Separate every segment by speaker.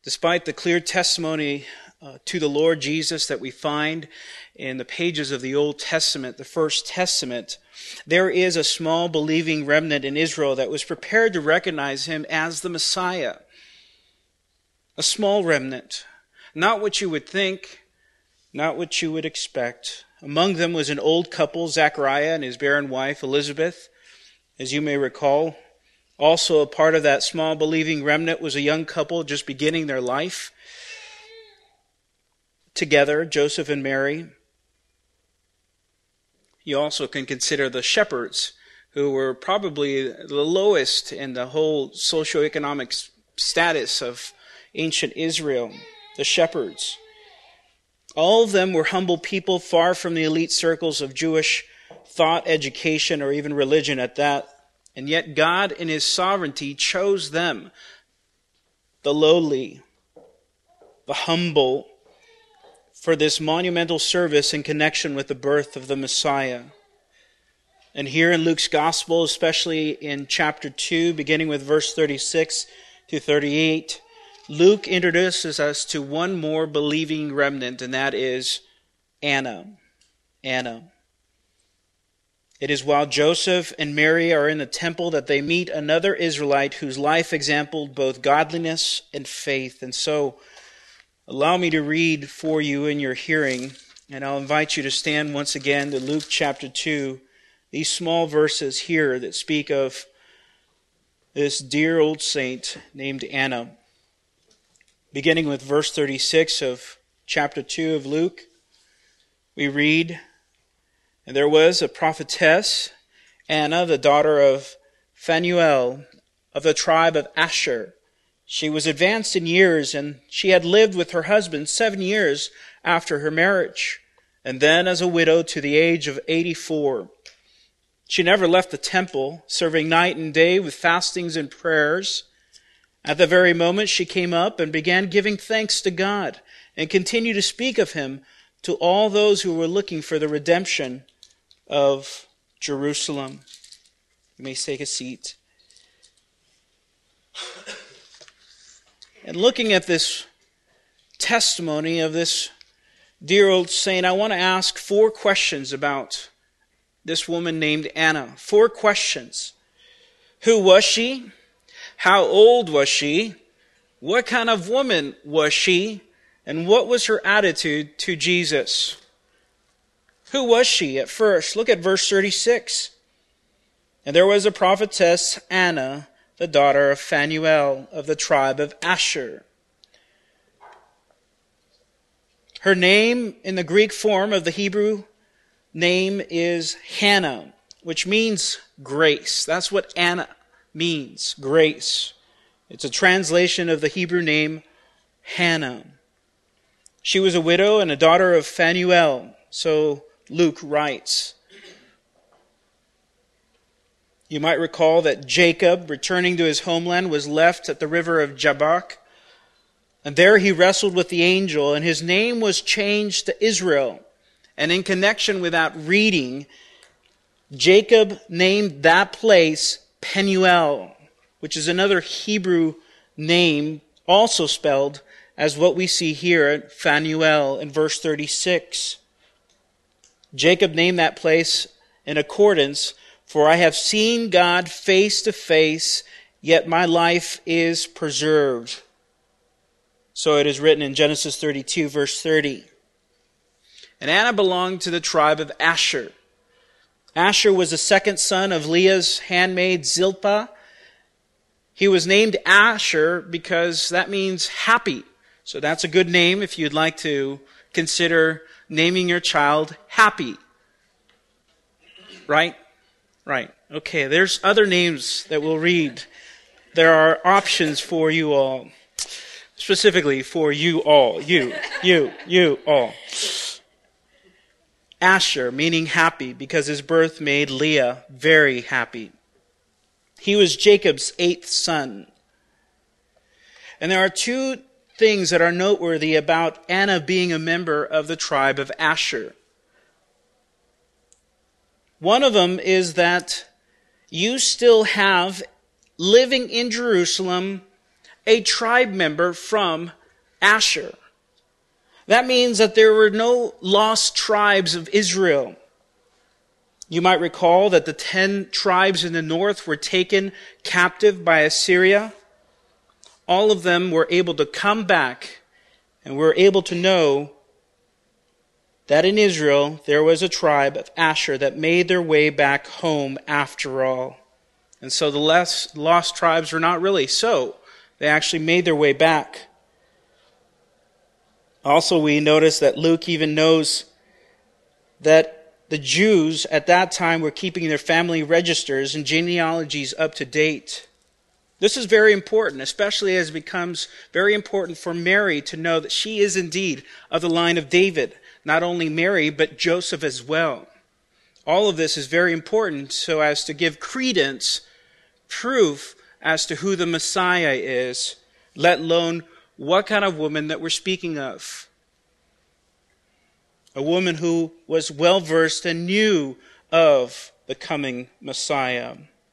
Speaker 1: Despite the clear testimony to the Lord Jesus that we find in the pages of the Old Testament, the First Testament, there is a small believing remnant in Israel that was prepared to recognize him as the Messiah. A small remnant, not what you would think, not what you would expect. Among them was an old couple, Zechariah and his barren wife, Elizabeth, as you may recall. Also a part of that small believing remnant was a young couple just beginning their life together, Joseph and Mary. You also can consider the shepherds, who were probably the lowest in the whole socioeconomic status of ancient Israel, the shepherds. All of them were humble people, far from the elite circles of Jewish thought, education, or even religion at that. And yet God, in His sovereignty, chose them, the lowly, the humble, for this monumental service in connection with the birth of the Messiah. And here in Luke's Gospel, especially in chapter 2, beginning with verse 36 to 38, Luke introduces us to one more believing remnant, and that is Anna. Anna. It is while Joseph and Mary are in the temple that they meet another Israelite whose life exemplified both godliness and faith. And so, allow me to read for you in your hearing, and I'll invite you to stand once again to Luke chapter 2, these small verses here that speak of this dear old saint named Anna. Beginning with verse 36 of chapter 2 of Luke, we read, "And there was a prophetess, Anna, the daughter of Phanuel, of the tribe of Asher. She was advanced in years, and she had lived with her husband 7 years after her marriage, and then as a widow to the age of 84. She never left the temple, serving night and day with fastings and prayers. At the very moment she came up and began giving thanks to God, and continued to speak of Him to all those who were looking for the redemption of Jerusalem." You may take a seat. And looking at this testimony of this dear old saint, I want to ask 4 questions about this woman named Anna. 4 questions. Who was she? How old was she? What kind of woman was she? And what was her attitude to Jesus? Who was she at first? Look at verse 36. "And there was a prophetess, Anna, the daughter of Phanuel, of the tribe of Asher." Her name in the Greek form of the Hebrew name is Hannah, which means grace. That's what Anna means, grace. It's a translation of the Hebrew name Hannah. She was a widow and a daughter of Phanuel, so Luke writes. You might recall that Jacob, returning to his homeland, was left at the river of Jabbok, and there he wrestled with the angel, and his name was changed to Israel. And in connection with that reading, Jacob named that place Penuel, which is another Hebrew name, also spelled as what we see here at Phanuel in verse 36. Jacob named that place in accordance, "For I have seen God face to face, yet my life is preserved." So it is written in Genesis 32, verse 30. And Anna belonged to the tribe of Asher. Asher was the second son of Leah's handmaid Zilpah. He was named Asher because that means happy. So that's a good name if you'd like to consider naming your child Happy. Right? Right. Okay, there's other names that we'll read. There are options for you all. Specifically for you all. You all. Asher, meaning happy, because his birth made Leah very happy. He was Jacob's 8th son. And there are 2 things that are noteworthy about Anna being a member of the tribe of Asher. One of them is that you still have, living in Jerusalem, a tribe member from Asher. That means that there were no lost tribes of Israel. You might recall that the 10 tribes in the north were taken captive by Assyria. All of them were able to come back, and were able to know that in Israel there was a tribe of Asher that made their way back home after all. And so the lost tribes were not really so. They actually made their way back. Also, we notice that Luke even knows that the Jews at that time were keeping their family registers and genealogies up to date. This is very important, especially as it becomes very important for Mary to know that she is indeed of the line of David. Not only Mary, but Joseph as well. All of this is very important so as to give credence, proof as to who the Messiah is, let alone what kind of woman that we're speaking of. A woman who was well versed and knew of the coming Messiah.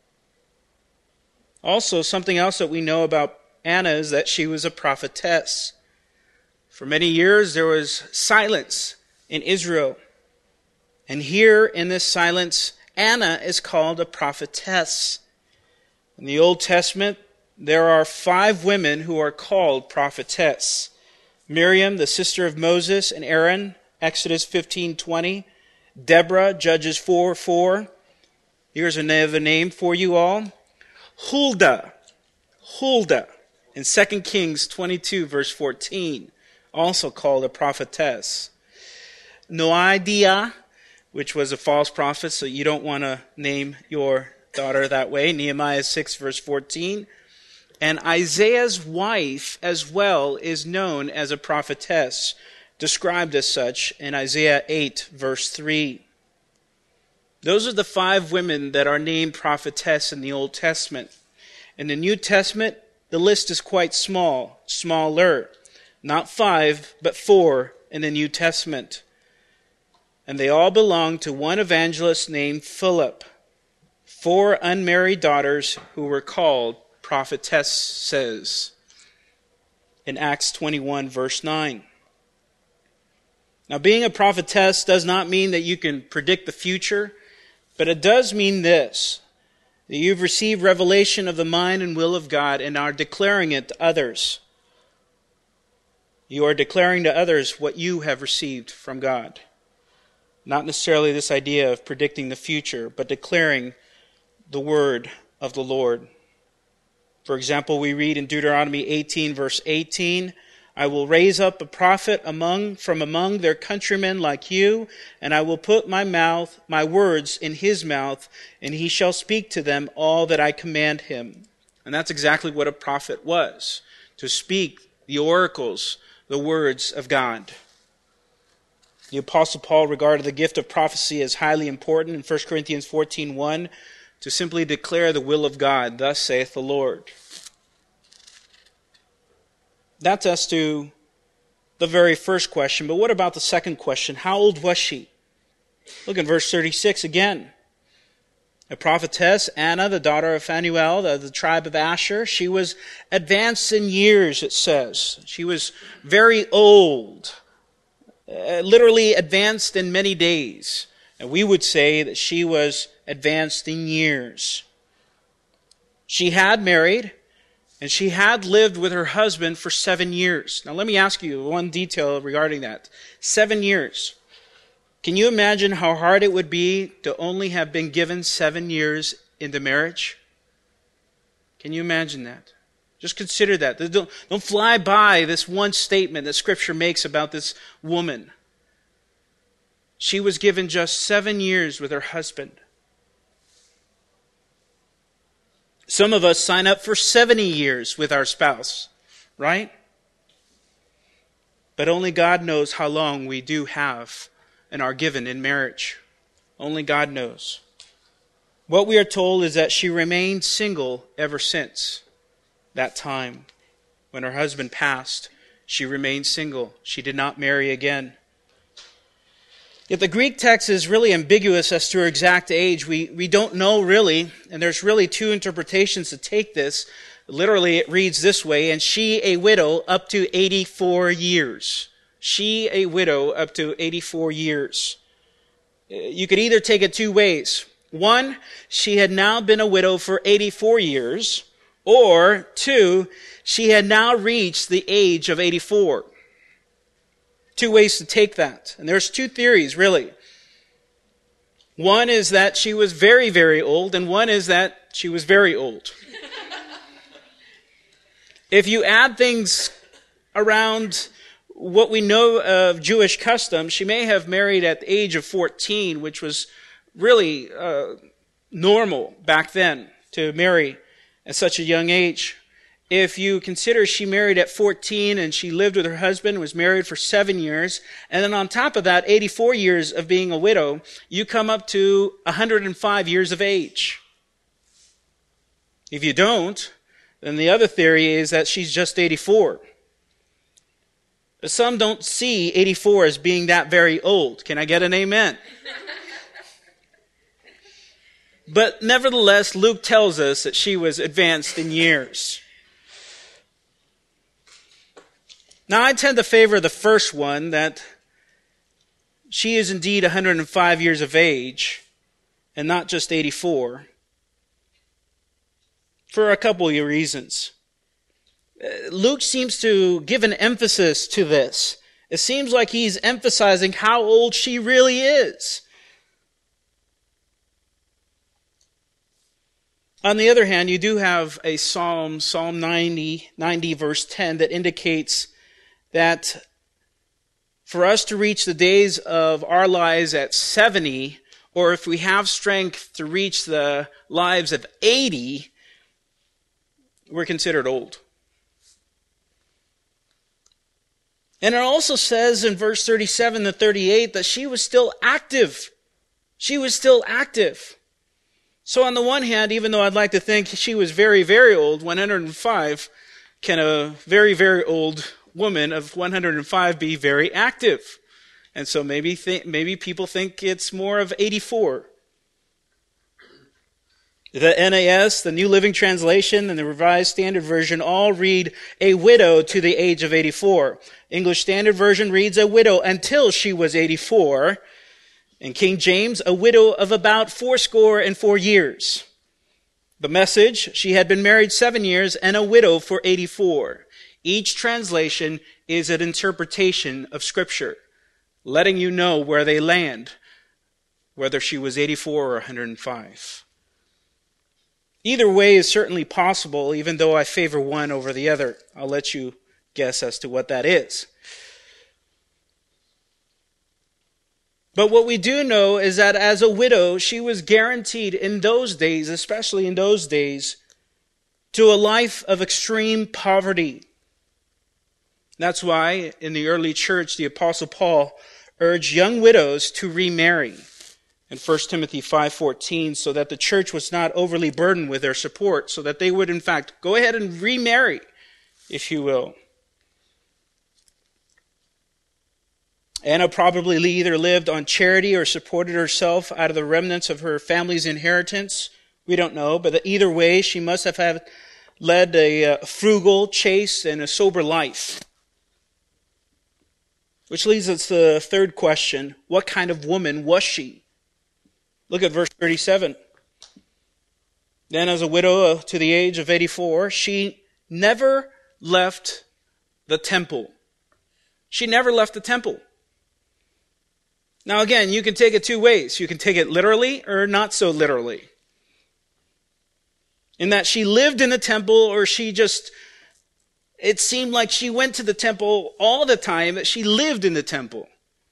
Speaker 1: Also, something else that we know about Anna is that she was a prophetess. For many years there was silence in Israel. And here in this silence, Anna is called a prophetess. In the Old Testament, there are 5 women who are called prophetess. Miriam, the sister of Moses and Aaron, Exodus 15:20. Deborah, Judges 4:4. Here's another name for you all. Huldah in 2 Kings 22, verse 14, also called a prophetess. Noadiah, which was a false prophet, so you don't want to name your daughter that way. Nehemiah 6, verse 14. And Isaiah's wife as well is known as a prophetess, described as such in Isaiah 8, verse 3. Those are the 5 women that are named prophetess in the Old Testament. In the New Testament, the list is quite smaller. Not 5, but 4 in the New Testament. And they all belong to one evangelist named Philip. 4 unmarried daughters who were called prophetesses in Acts 21, verse 9. Now, being a prophetess does not mean that you can predict the future, but it does mean this, that you've received revelation of the mind and will of God and are declaring it to others. You are declaring to others what you have received from God. Not necessarily this idea of predicting the future, but declaring the word of the Lord. For example, we read in Deuteronomy 18, verse 18, I will raise up a prophet from among their countrymen like you, and I will put my words in his mouth, and he shall speak to them all that I command him. And that's exactly what a prophet was, to speak the oracles, the words of God. The Apostle Paul regarded the gift of prophecy as highly important in 1 Corinthians 14:1, to simply declare the will of God, thus saith the Lord. That's as to the very first question. But what about the second question? How old was she? Look in verse 36 again. A prophetess, Anna, the daughter of Phanuel, of the tribe of Asher. She was advanced in years, it says. She was very old. Literally advanced in many days. And we would say that she was advanced in years. She had married. And she had lived with her husband for 7 years. Now let me ask you one detail regarding that. 7 years. Can you imagine how hard it would be to only have been given 7 years into marriage? Can you imagine that? Just consider that. Don't fly by this one statement that Scripture makes about this woman. She was given just 7 years with her husband. Some of us sign up for 70 years with our spouse, right? But only God knows how long we do have and are given in marriage. Only God knows. What we are told is that she remained single ever since that time. When her husband passed, she remained single. She did not marry again. Yet the Greek text is really ambiguous as to her exact age. We don't know really, and there's really 2 interpretations to take this. Literally, it reads this way, and she a widow up to 84 years. She a widow up to 84 years. You could either take it two ways. One, she had now been a widow for 84 years, or two, she had now reached the age of 84. Two ways to take that. And there's two theories, really. One is that she was very, very old, and one is that she was very old. If you add things around what we know of Jewish custom, she may have married at the age of 14, which was really normal back then to marry at such a young age. If you consider she married at 14 and she lived with her husband, was married for 7 years, and then on top of that, 84 years of being a widow, you come up to 105 years of age. If you don't, then the other theory is that she's just 84. But some don't see 84 as being that very old. Can I get an amen? But nevertheless, Luke tells us that she was advanced in years. Now, I tend to favor the first one, that she is indeed 105 years of age and not just 84, for a couple of reasons. Luke seems to give an emphasis to this. It seems like he's emphasizing how old she really is. On the other hand, you do have a Psalm 90 verse 10, that indicates that for us to reach the days of our lives at 70, or if we have strength to reach the lives of 80, we're considered old. And it also says in verse 37 to 38 that she was still active. She was still active. So on the one hand, even though I'd like to think she was very, very old, 105, can a very, very old woman of 105 be very active? And so maybe people think it's more of 84. The NAS, the New Living Translation, and the Revised Standard Version all read a widow to the age of 84. English Standard Version reads a widow until she was 84. In King James, a widow of about 84 years. The Message, she had been married 7 years and a widow for 84. Each translation is an interpretation of Scripture, letting you know where they land, whether she was 84 or 105. Either way is certainly possible, even though I favor one over the other. I'll let you guess as to what that is. But what we do know is that as a widow, she was guaranteed in those days, especially in those days, to a life of extreme poverty. That's why in the early church, the Apostle Paul urged young widows to remarry in 1 Timothy 5:14, so that the church was not overly burdened with their support, so that they would in fact go ahead and remarry, if you will. Anna probably either lived on charity or supported herself out of the remnants of her family's inheritance. We don't know, but either way, she must have led a frugal, chaste, and a sober life. Which leads us to the third question: what kind of woman was she? Look at verse 37. Then, as a widow to the age of 84, she never left the temple. She never left the temple. Now again, you can take it two ways. You can take it literally or not so literally. In that she lived in the temple, or it seemed like she went to the temple all the time, that she lived in the temple.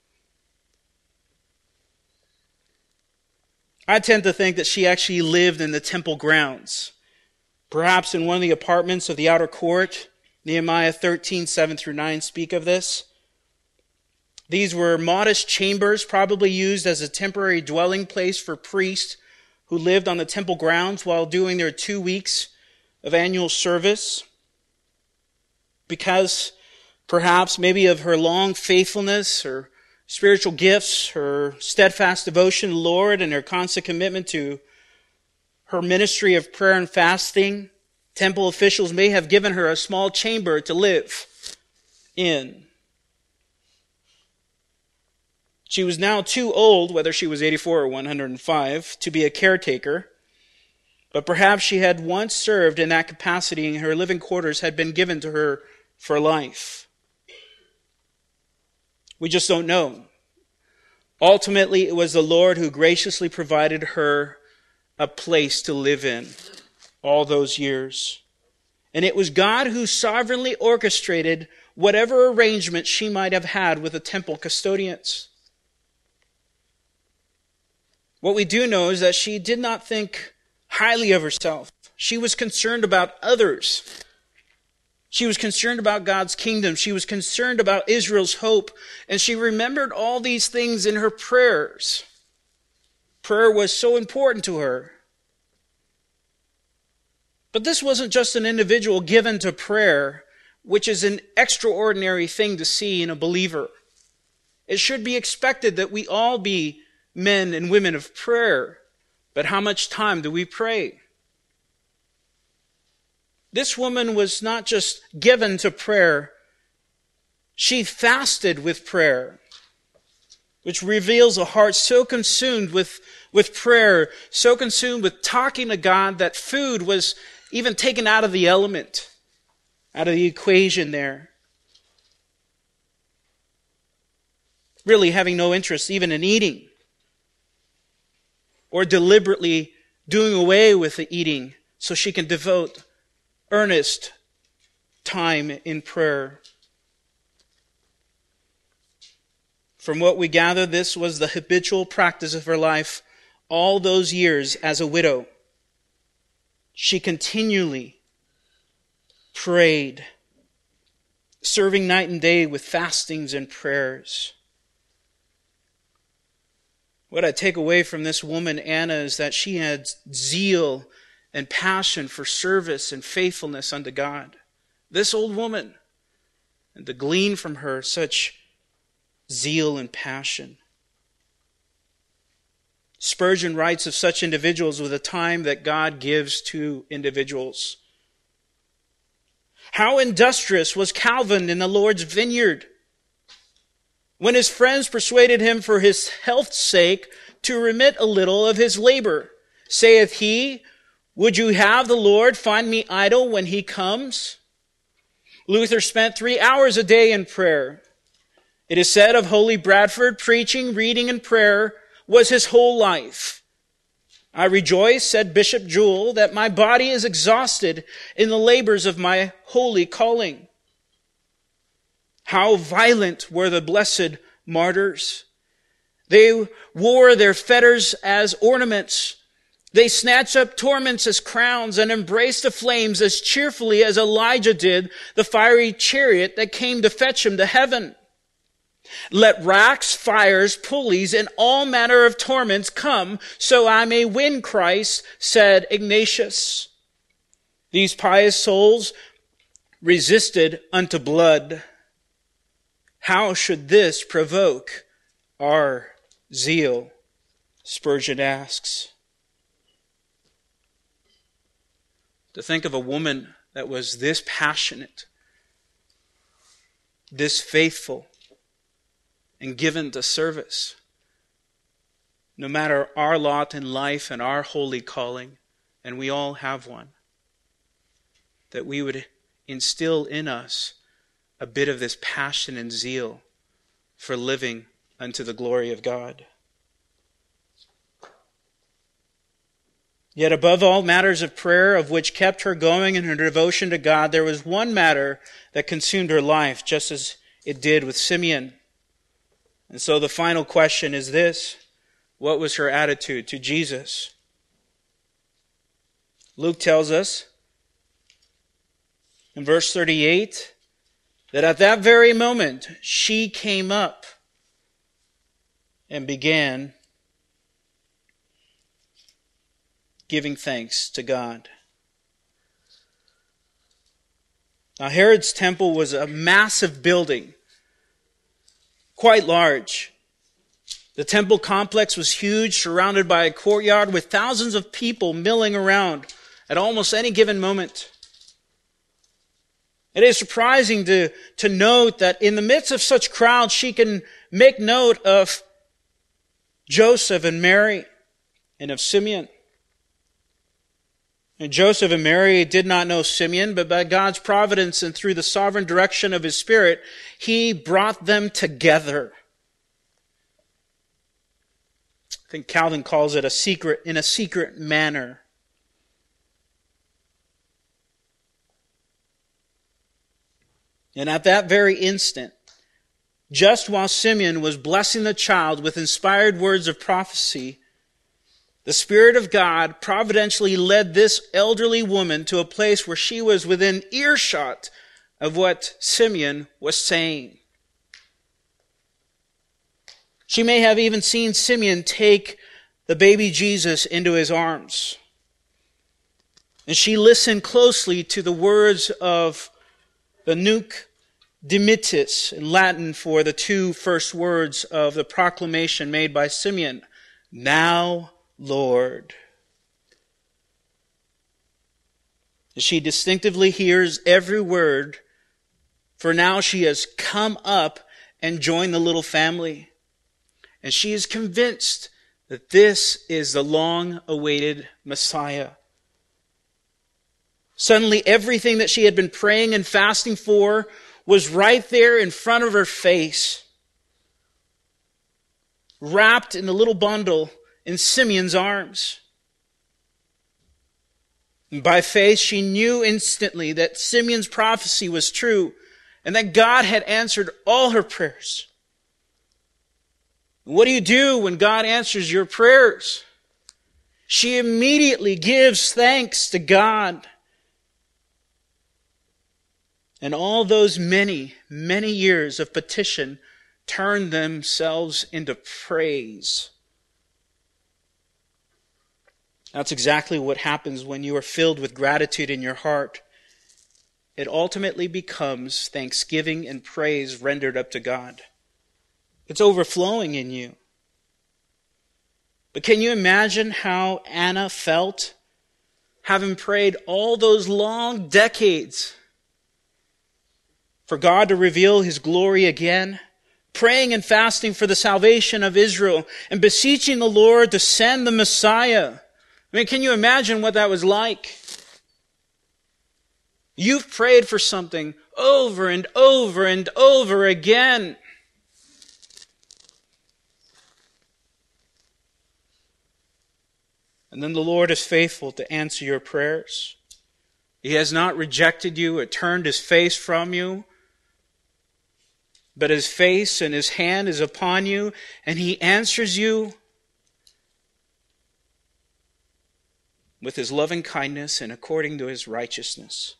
Speaker 1: I tend to think that she actually lived in the temple grounds. Perhaps in one of the apartments of the outer court. Nehemiah 13:7-9 speak of this. These were modest chambers, probably used as a temporary dwelling place for priests who lived on the temple grounds while doing their 2 weeks of annual service. Because perhaps maybe of her long faithfulness, her spiritual gifts, her steadfast devotion to the Lord, and her constant commitment to her ministry of prayer and fasting, Temple officials may have given her a small chamber to live in. She was now too old, whether she was 84 or 105, to be a caretaker. But perhaps she had once served in that capacity and her living quarters had been given to her for life. We just don't know. Ultimately, it was the Lord who graciously provided her a place to live in all those years. And it was God who sovereignly orchestrated whatever arrangement she might have had with the temple custodians. What we do know is that she did not think highly of herself. She was concerned about others. She was concerned about God's kingdom. She was concerned about Israel's hope. And she remembered all these things in her prayers. Prayer was so important to her. But this wasn't just an individual given to prayer, which is an extraordinary thing to see in a believer. It should be expected that we all be men and women of prayer. But how much time do we pray? This woman was not just given to prayer. She fasted with prayer, which reveals a heart so consumed with prayer, so consumed with talking to God that food was even taken out of the element, out of the equation there. Really having no interest even in eating, or deliberately doing away with the eating so she can devote earnest time in prayer. From what we gather, this was the habitual practice of her life all those years as a widow. She continually prayed, serving night and day with fastings and prayers. What I take away from this woman, Anna, is that she had zeal and passion for service and faithfulness unto God. This old woman, and to glean from her such zeal and passion. Spurgeon writes of such individuals with the time that God gives to individuals. How industrious was Calvin in the Lord's vineyard! When his friends persuaded him for his health's sake to remit a little of his labor, saith he, would you have the Lord find me idle when he comes? Luther spent 3 hours a day in prayer. It is said of Holy Bradford, preaching, reading, and prayer was his whole life. I rejoice, said Bishop Jewell, that my body is exhausted in the labors of my holy calling. How violent were the blessed martyrs. They wore their fetters as ornaments. They snatched up torments as crowns and embraced the flames as cheerfully as Elijah did the fiery chariot that came to fetch him to heaven. Let racks, fires, pulleys, and all manner of torments come, so I may win Christ, said Ignatius. These pious souls resisted unto blood. How should this provoke our zeal? Spurgeon asks. To think of a woman that was this passionate, this faithful, and given to service. No matter our lot in life and our holy calling, and we all have one, that we would instill in us a bit of this passion and zeal for living unto the glory of God. Yet above all matters of prayer, of which kept her going in her devotion to God, there was one matter that consumed her life, just as it did with Simeon. And so the final question is this: what was her attitude to Jesus? Luke tells us in verse 38 that at that very moment she came up and began giving thanks to God. Now, Herod's temple was a massive building, quite large. The temple complex was huge, surrounded by a courtyard with thousands of people milling around at almost any given moment. It is surprising to note that in the midst of such crowds, she can make note of Joseph and Mary and of Simeon. And Joseph and Mary did not know Simeon, but by God's providence and through the sovereign direction of His Spirit, He brought them together. I think Calvin calls it in a secret manner. And at that very instant, just while Simeon was blessing the child with inspired words of prophecy, the Spirit of God providentially led this elderly woman to a place where she was within earshot of what Simeon was saying. She may have even seen Simeon take the baby Jesus into his arms. And she listened closely to the words of the Nunc Dimittis, in Latin for the two first words of the proclamation made by Simeon, "Now, Lord." She distinctively hears every word, for now she has come up and joined the little family. And she is convinced that this is the long-awaited Messiah. Suddenly, everything that she had been praying and fasting for was right there in front of her face, wrapped in a little bundle in Simeon's arms. And by faith, she knew instantly that Simeon's prophecy was true and that God had answered all her prayers. What do you do when God answers your prayers? She immediately gives thanks to God. And all those many, many years of petition turned themselves into praise. That's exactly what happens when you are filled with gratitude in your heart. It ultimately becomes thanksgiving and praise rendered up to God. It's overflowing in you. But can you imagine how Anna felt, having prayed all those long decades for God to reveal His glory again, praying and fasting for the salvation of Israel, and beseeching the Lord to send the Messiah? I mean, can you imagine what that was like? You've prayed for something over and over and over again. And then the Lord is faithful to answer your prayers. He has not rejected you or turned His face from you, but His face and His hand is upon you, and He answers you with His loving kindness and according to His righteousness.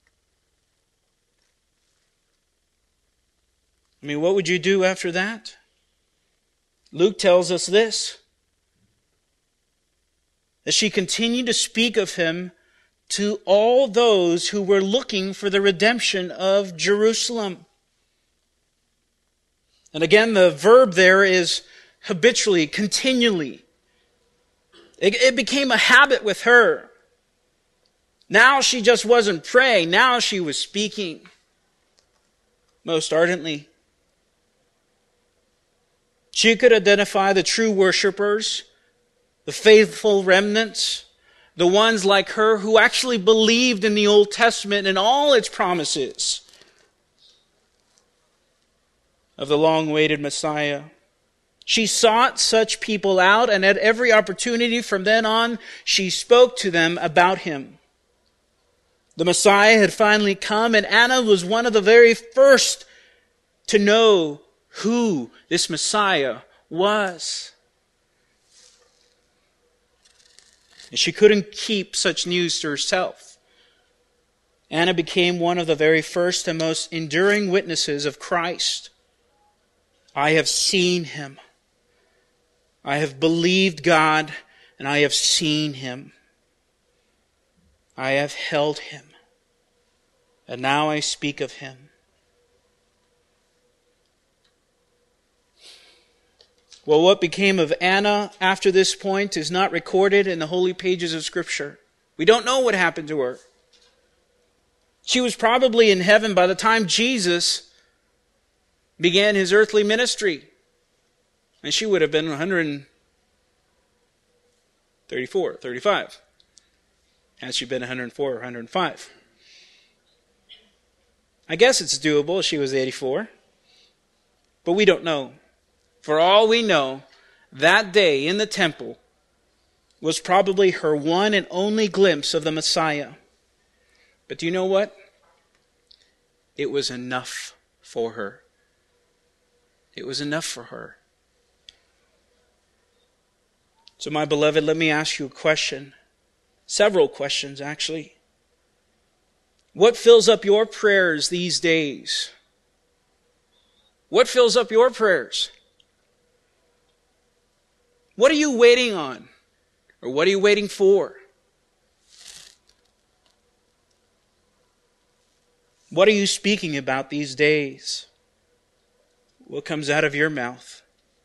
Speaker 1: I mean, what would you do after that? Luke tells us this, that she continued to speak of Him to all those who were looking for the redemption of Jerusalem. And again, the verb there is habitually, continually. It became a habit with her. Now she just wasn't praying. Now she was speaking most ardently. She could identify the true worshipers, the faithful remnants, the ones like her who actually believed in the Old Testament and all its promises of the long-awaited Messiah. She sought such people out, and at every opportunity from then on, she spoke to them about Him. The Messiah had finally come, and Anna was one of the very first to know who this Messiah was. And she couldn't keep such news to herself. Anna became one of the very first and most enduring witnesses of Christ. I have seen Him. I have believed God, and I have seen Him. I have held Him, and now I speak of Him. Well, what became of Anna after this point is not recorded in the holy pages of Scripture. We don't know what happened to her. She was probably in heaven by the time Jesus began his earthly ministry. And she would have been 134, 35. Had she been 104 or 105. I guess it's doable. She was 84. But we don't know. For all we know, that day in the temple was probably her one and only glimpse of the Messiah. But do you know what? It was enough for her. It was enough for her. So my beloved, let me ask you a question. Several questions, actually. What fills up your prayers these days? What fills up your prayers? What are you waiting on? Or what are you waiting for? What are you speaking about these days? What comes out of your mouth?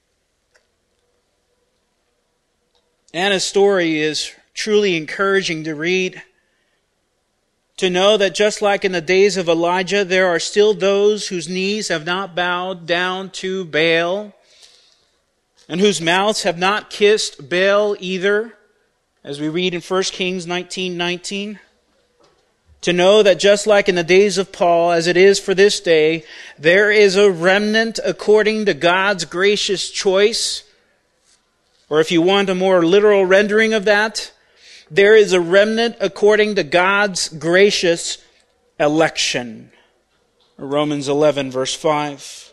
Speaker 1: Anna's story is truly encouraging to read. To know that just like in the days of Elijah, there are still those whose knees have not bowed down to Baal, and whose mouths have not kissed Baal either, as we read in 1 Kings 19:19. To know that just like in the days of Paul, as it is for this day, there is a remnant according to God's gracious choice. Or if you want a more literal rendering of that, there is a remnant according to God's gracious election. Romans 11, verse 5.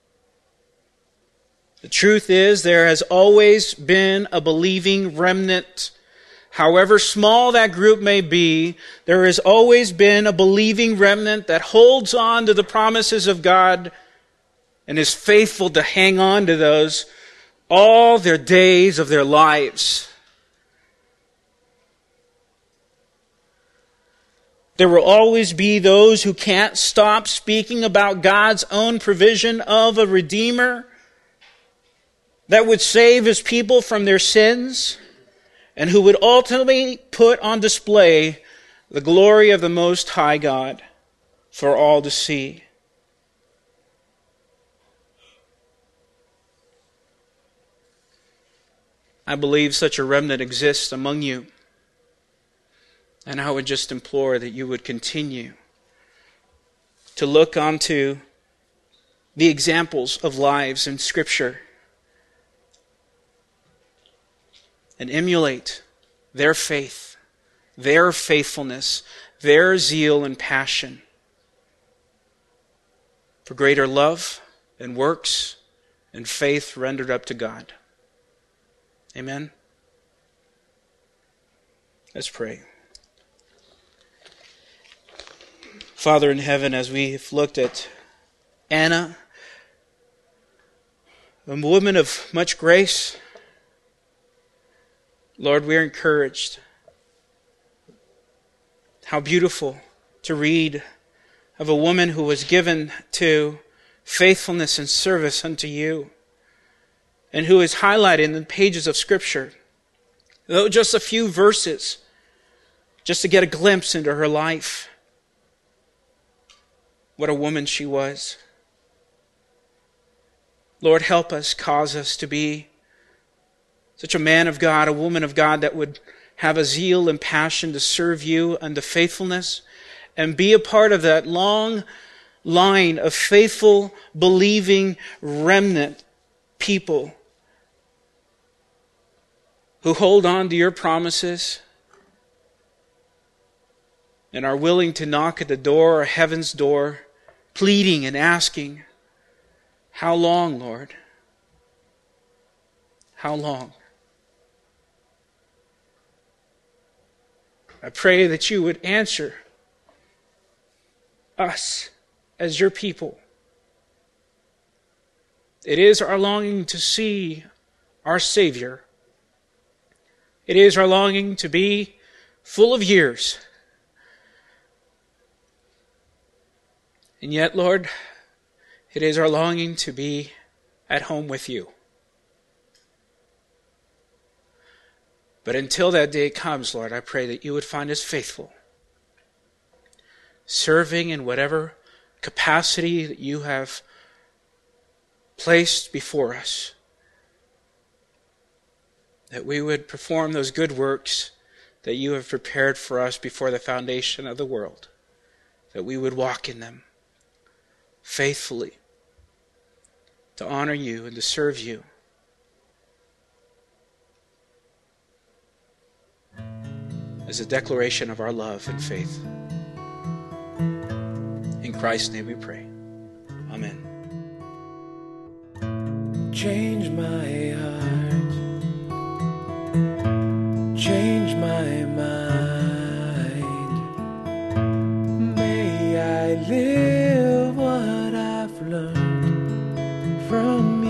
Speaker 1: The truth is, there has always been a believing remnant. However small that group may be, there has always been a believing remnant that holds on to the promises of God and is faithful to hang on to those all their days of their lives. There will always be those who can't stop speaking about God's own provision of a Redeemer that would save His people from their sins, and who would ultimately put on display the glory of the Most High God for all to see. I believe such a remnant exists among you. And I would just implore that you would continue to look onto the examples of lives in Scripture and emulate their faith, their faithfulness, their zeal and passion for greater love and works and faith rendered up to God. Amen? Let's pray. Father in heaven, as we have looked at Anna, a woman of much grace, Lord, we're encouraged. How beautiful to read of a woman who was given to faithfulness and service unto you, and who is highlighted in the pages of Scripture. Though just a few verses, just to get a glimpse into her life. What a woman she was. Lord, help us, cause us to be such a man of God, a woman of God that would have a zeal and passion to serve you unto faithfulness, and be a part of that long line of faithful, believing remnant people who hold on to your promises and are willing to knock at the door, or heaven's door, pleading and asking, how long, Lord? How long? I pray that you would answer us as your people. It is our longing to see our Savior. It is our longing to be full of years. And yet, Lord, it is our longing to be at home with you. But until that day comes, Lord, I pray that you would find us faithful, serving in whatever capacity that you have placed before us, that we would perform those good works that you have prepared for us before the foundation of the world, that we would walk in them faithfully to honor you and to serve you. As a declaration of our love and faith. In Christ's name we pray. Amen.
Speaker 2: Change my heart, change my mind. May I live what I've learned from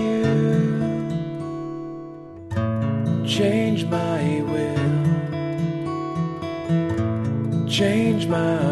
Speaker 2: you. Change my will, change my